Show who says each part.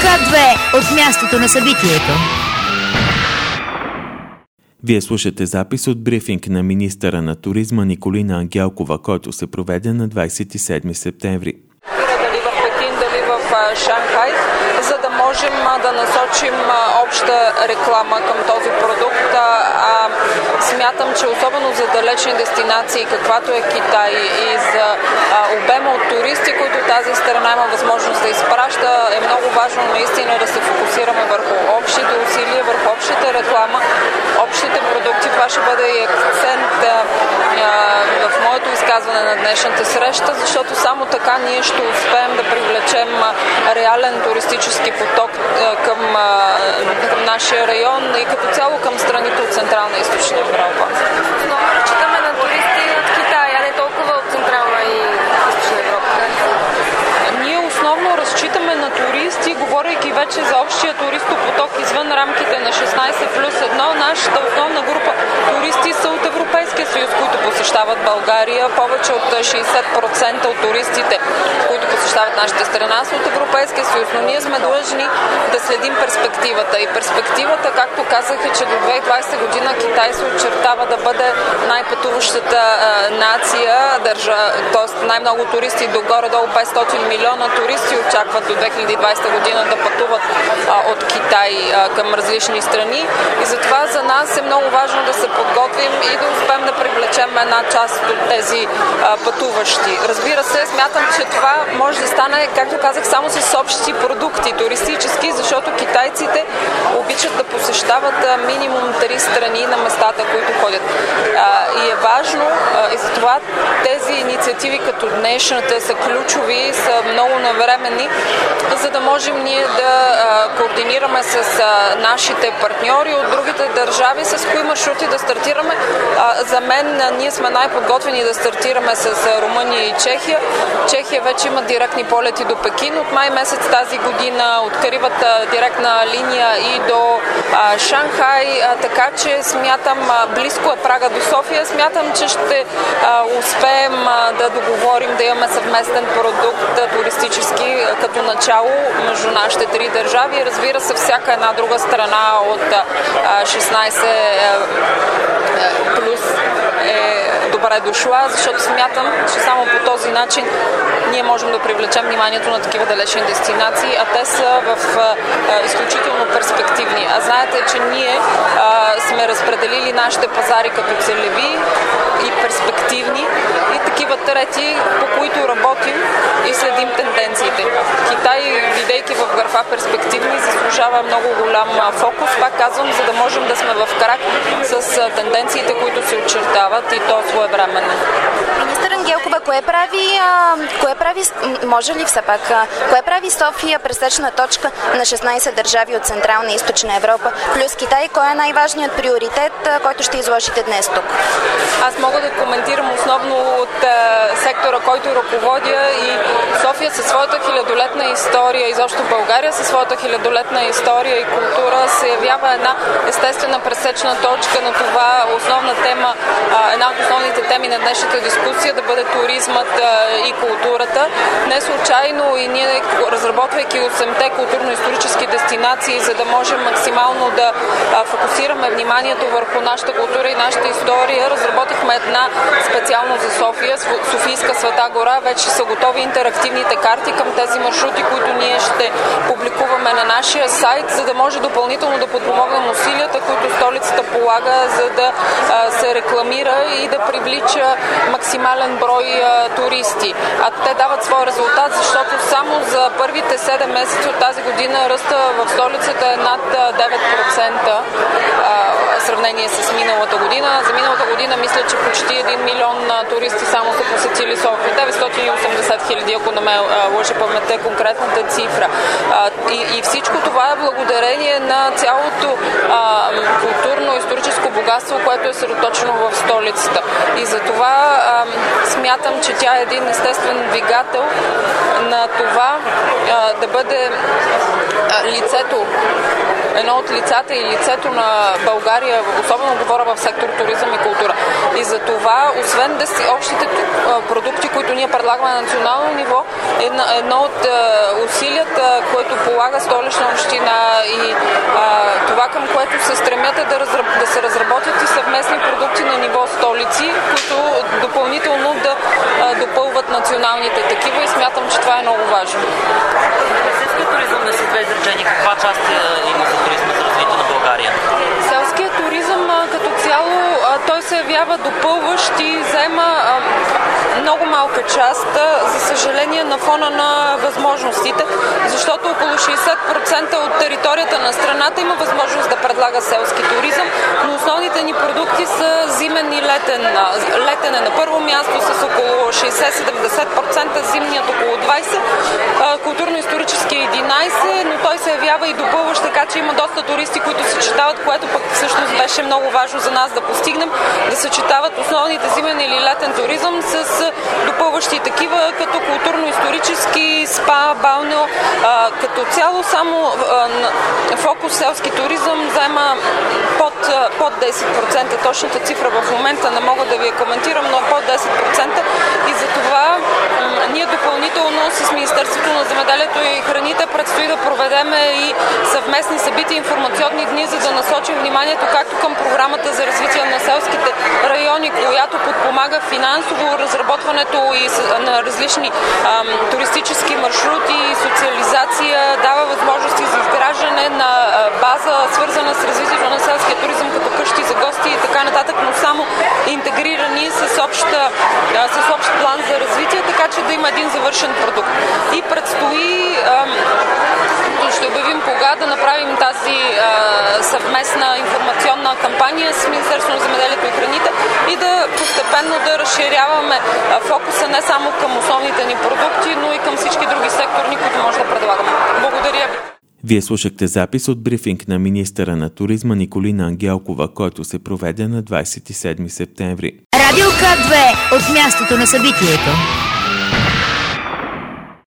Speaker 1: К2 от мястото на събитието.
Speaker 2: Вие слушате запис от брифинг на министъра на туризма Николина Ангелкова, който се проведе на 27 септември.
Speaker 3: Дали в Пекин, дали в Шанхай, за да можем да насочим обща реклама към този продукт. Смятам, че особено за далечни дестинации, каквато е Китай, и за обема от туристи, които тази страна има възможност да изпраща, е много важно наистина да се фокусираме върху общите усилия, върху общата реклама, общите продукти. Това ще бъде и акцент в моето изказване на днешната среща, защото само така ние ще успеем да привлечем реален туристически поток към нашия район и като цяло към страните от Централна и Източна Европа.
Speaker 4: Основно разчитаме на туристи от Китай, а не толкова от Централна и Източна Европа.
Speaker 3: Ние основно разчитаме на туристи, говорейки вече за общия туристопоток извън рамките на 16+1. Нашата основна група туристи са от Европейския съюз, които посещават България. Повече от 60% от туристите, които посещават нашата страна, са от Европейския съюз. Но ние сме длъжни да следим перспективата. И перспективата, както казах, е, че до 2020 година Китай се очертава да бъде най-пътуващата нация, т.е. най-много туристи, до горе-долу 500 милиона туристи очакват до 2020 година да пътуват от Китай към различни страни. И затова за нас е много важно да се подготвим и да успеем да привлечем една част от тези пътуващи. Разбира се, смятам, че това може да стане, както казах, само с общи продукти, туристически, защото китайците обичат да посещават минимум 3 страни на местата, които ходят. И е важно, и затова тези инициативи като днешната са ключови, са много навременни, за да можем ние да координираме с нашите партньори от другите държави, с кои маршрути да стартираме. За мен ние сме най-подготвени да стартираме с Румъния и Чехия. Чехия вече има директни полети до Пекин. От май месец тази година откриват директна линия и до Шанхай, така че смятам, близко е прага до София, смятам, че ще успеем да договорим да имаме съвместен продукт туристически като начало между нашите 3 държави. Разбира се, всяка една друга страна от 16 плюс е добре дошла, защото смятам, че само по този начин ние можем да привлечем вниманието на такива далечни дестинации, а те са в изключително перспективни. А знаете, че ние сме разпределили нашите пазари като целеви и перспективни и такива трети, по които работим и следим тенденциите. Китай, бидейки в графа перспективни, заслужава много голям фокус, пак казвам, за да можем да сме в крак с тенденциите, които се очертават и то своевременно.
Speaker 4: Министър Ангелкова, кое прави, може ли все пак, кое прави София пресечна точка на 16 държави от Централна и Източна Европа плюс Китай? Кой е най-важният приоритет, който ще изложите днес тук?
Speaker 3: Аз мога да коментирам основно от сектора, който ръководя, и София със своята хилядолетна история, изобщо България със своята хилядолетна история и култура се явява една естествена пресечна точка на това основна тема, една от основните теми на днешната дискусия да бъде туризмът и културата. Не случайно и ние, разработвайки 8-те културно-исторически дестинации, за да можем максимално да фокусираме вниманието върху нашата култура и нашата история, разработихме една специално за София, Софийска Света гора. Вече са готови интерактивните карти към тези маршрути, които ние ще публикуваме на нашия сайт, за да може допълнително да подпомогнем усилията, които столицата полага, за да се рекламира и да привлича максимален брой туристи. А те дават своя резултат, защото само за първите 7 месеца от тази година ръста в столицата е над 9% в сравнение с миналата година. За миналата година мисля, че почти 1 милион туристи само са посетили София. 980 хиляди, ако не ме лъже паметта конкретната цифра. И всичко това е благодарение на цялото културно-историческо богатство, което е съсредоточено в столицата. И затова смятам, че тя е един естествен двигател на това да бъде едно от лицата и лицето на България, особено говоря в сектор туризъм и култура. И за това, освен общите продукти, които ние предлагаме на национално ниво, едно от усилията, което полага Столична община и това, към което се стремят е да се разработят и съвместни продукти на ниво столици, които допълнително да допълват националните такива и смятам, че това е много важно.
Speaker 5: Селският туризъм не са две изречения. Каква част има за туризма за развитие на България?
Speaker 3: Селският туризъм като цяло той се явява допълващ и заема много малка част, за съжаление на фона на възможностите, защото около 60% от територията на страната има възможност да предлага селски туризъм, но основните ни продукти са зимен и летен. Летен е на първо място с около 60-70%, зимният около 20%, културно-исторически 11%, но той се явява и допълващ, така че има доста туристи, които съчетават, което пък всъщност беше много важно за нас да постигнем, да съчетават основните зимен или летен туризъм с допълващи такива, като културно-исторически, спа, балнео. Като цяло само фокус селски туризъм заема под 10%. Точната цифра в момента не мога да ви я коментирам, но под 10%. И за това ние допълнително с Министерството на земеделието и храните предстои да проведеме и съвместни събития, информационни дни, за да насочим вниманието както към програмата за развитие на селските райони, която подпомага финансово разработването и на различни туристически маршрути, социализация, дава възможности за изграждане на база, свързана с развитието на селския туризъм, като къщи за гости и така нататък, но само интегрирани с общ план за развитие, така че да има един завършен продукт. И предстои, ще обявим кога да направим тази съвместна информационна кампания с Министерството на земеделието и храните и да постепенно да разширяваме фокуса не само към основните ни продукти, но и към всички други секторни, които може да предлагаме. Благодаря ви.
Speaker 2: Вие слушахте запис от брифинг на министъра на туризма Николина Ангелкова, който се проведе на 27 септември.
Speaker 1: Радио К2 от мястото на събитието.